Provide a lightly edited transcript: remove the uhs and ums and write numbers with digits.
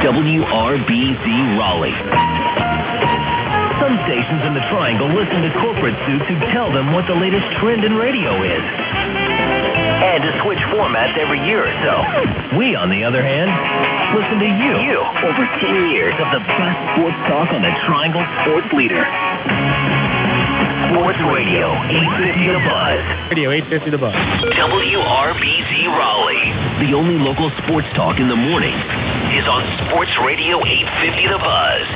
WRBZ Raleigh. Some stations in the Triangle listen to corporate suits who tell them what the latest trend in radio is. And to switch formats every year or so. We, on the other hand, listen to you. Over 10 years of the best sports talk on the Triangle Sports Leader. Sports Radio 850 The Buzz. Radio 850 The Buzz. WRBZ Raleigh. The only local sports talk in the morning is on Sports Radio 850 The Buzz.